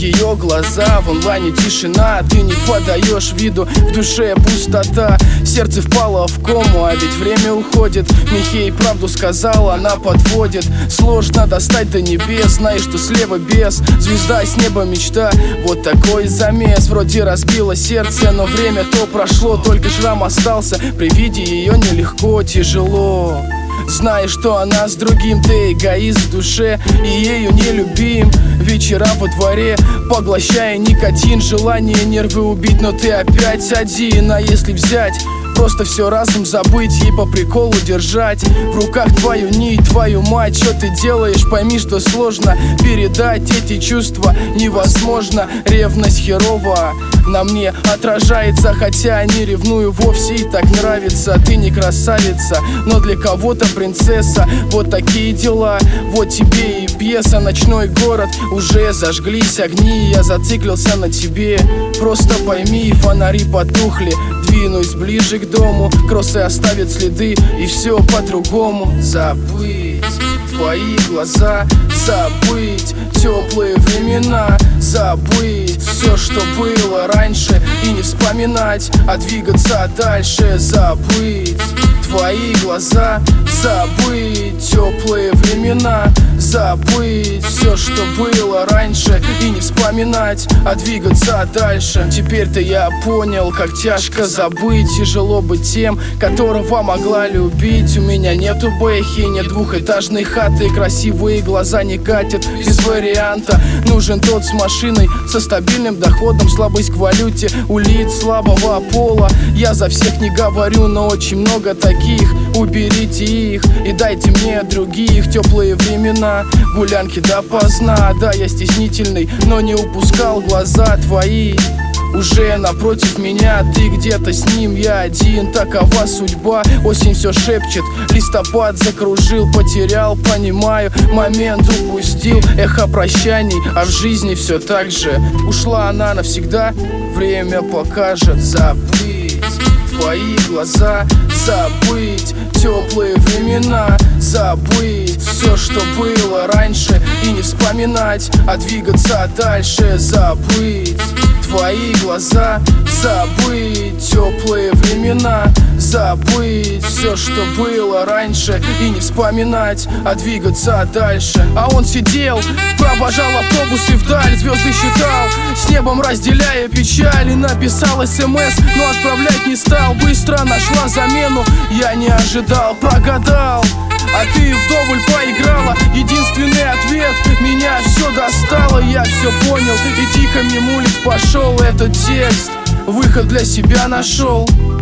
ее глаза, в онлайне тишина, ты не подаешь виду, в душе пустота, сердце впало в кому, а ведь время уходит. Михей правду сказал, она подводит. Сложно достать до небес, знаешь, что слева без, звезда с неба мечта. Вот такой замес, вроде разбило сердце, но время то прошло, только шрам остался. При виде ее нелегко, тяжело. Знаешь, что она с другим, ты эгоист в душе и ею не любим. Вечера во дворе, поглощая никотин, желание нервы убить, но ты опять один. А если взять, просто все разум забыть и по приколу держать в руках твою нить, твою мать, что ты делаешь, пойми, что сложно передать эти чувства, невозможно. Ревность херова на мне отражается, хотя не ревную вовсе, и так нравится. Ты не красавица, но для кого-то принцесса. Вот такие дела, вот тебе и пьеса. Ночной город, уже зажглись огни, я зациклился на тебе. Просто пойми, фонари потухли, двинусь ближе к дому, кроссы оставят следы, и все по-другому. Забыть твои глаза, забыть теплые времена, забыть все, что было раньше, и не вспоминать, а двигаться дальше. Забыть твои глаза, забыть теплые времена, забыть все, что было раньше, и не вспоминать, а двигаться дальше. Теперь-то я понял, как тяжко забыть, тяжело быть тем, которого могла любить. У меня нету бэхи, нет двухэтажной хаты, красивые глаза не катят без варианта. Нужен тот с машиной, со стабильным доходом, слабость к валюте, улит слабого пола. Я за всех не говорю, но очень много таких. Уберите их и дайте мне других. Теплые времена, гулянки допоздна. Да, я стеснительный, но не упускал глаза твои. Уже напротив меня, ты где-то с ним, я один. Такова судьба, осень все шепчет, листопад закружил, потерял, понимаю, момент упустил. Эхо прощаний, а в жизни все так же. Ушла она навсегда, время покажет. Забыть твои глаза, забыть теплые времена, забыть все, что было раньше, и не вспоминать, а двигаться дальше. Забыть твои глаза, забыть теплые времена, забыть все, что было раньше, и не вспоминать, а двигаться дальше. А он сидел, провожал автобусы вдаль, звезды считал, с небом разделяя печаль, и написал СМС, но отправлять не стал. Быстро нашла замену, я не ожидал, прогадал. А ты вдоволь поиграла, единственный ответ, меня все достало. Я все понял и тихо мимулить пошел. Этот текст выход для себя нашел.